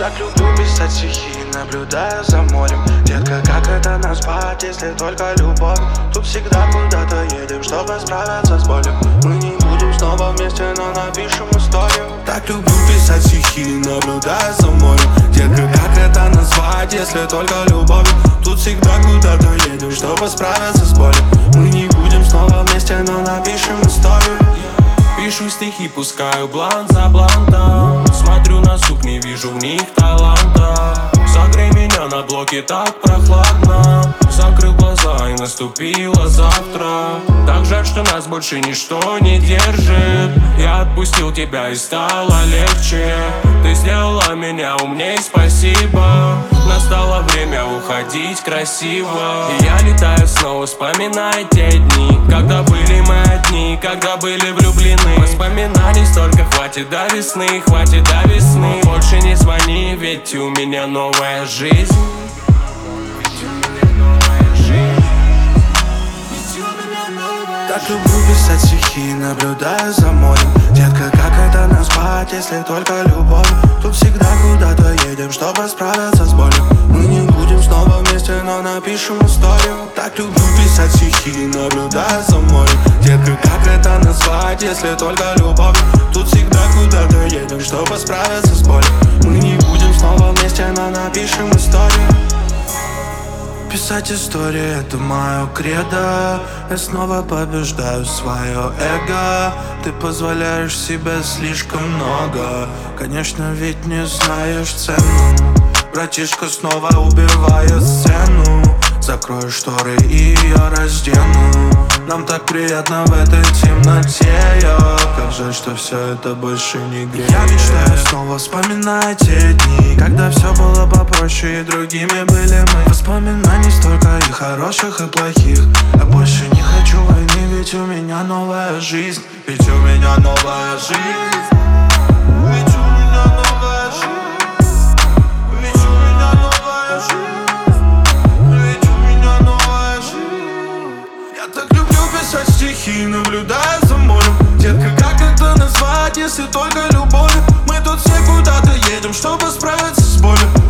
Так люблю писать стихи, наблюдая за морем. Детка, как это назвать, если только любовь? Тут всегда куда-то едем, чтобы справиться с болью. Мы не будем снова вместе, но напишем историю. Так люблю писать стихи, наблюдая за морем. Детка, как это назвать, если только любовь? Тут всегда куда-то едем, чтобы справиться с болью. Мы не будем снова вместе, но напишем историю. Пишу стихи, пускаю блант за блантом. Смотрю на сукни, вижу в них таланта. Согрей меня на блоке, так прохладно. Закрыл глаза и наступило завтра. Так жаль, что нас больше ничто не держит. Я отпустил тебя и стало легче. Ты сделала меня умней, спасибо. Настало время уходить красиво. И я летаю снова, вспоминая те дни, когда были мы одни, когда были влюблены. Воспоминаний столько, хватит до весны, хватит до весны. Больше не звони, ведь у меня новая жизнь. Так люблю писать стихи, наблюдая за морем. Детка, как это назвать, если только любовь? Тут всегда куда-то едем, чтобы справиться с болью. Мы не будем снова вместе, но напишем историю. Так люблю писать стихи, наблюдая за морем. Детка, как это назвать, если только любовь? Тут всегда куда-то едем, чтобы справиться с болью. Мы не будем снова вместе, но напишем историю. Писать истории — это мое кредо. Я снова побеждаю свое эго. Ты позволяешь себе слишком много. Конечно, ведь не знаешь цену. Братишка снова убивает сцену. Закрою шторы и я раздену. Нам так приятно в этой темноте, как жаль, что все это больше не греет. Я мечтаю снова, вспоминая те дни, когда все было попроще и другими были мы. Воспоминаний столько и хороших, и плохих. Я больше не хочу войны, ведь у меня новая жизнь. Ведь у меня новая жизнь. Ведь у меня новая жизнь. Ведь у меня новая жизнь. Ведь у меня новая жизнь. Я так люблю писать стихи, наблюдая за морем. Детка, как это назвать, если только любовь? Мы тут все куда-то едем, чтобы справиться с болью.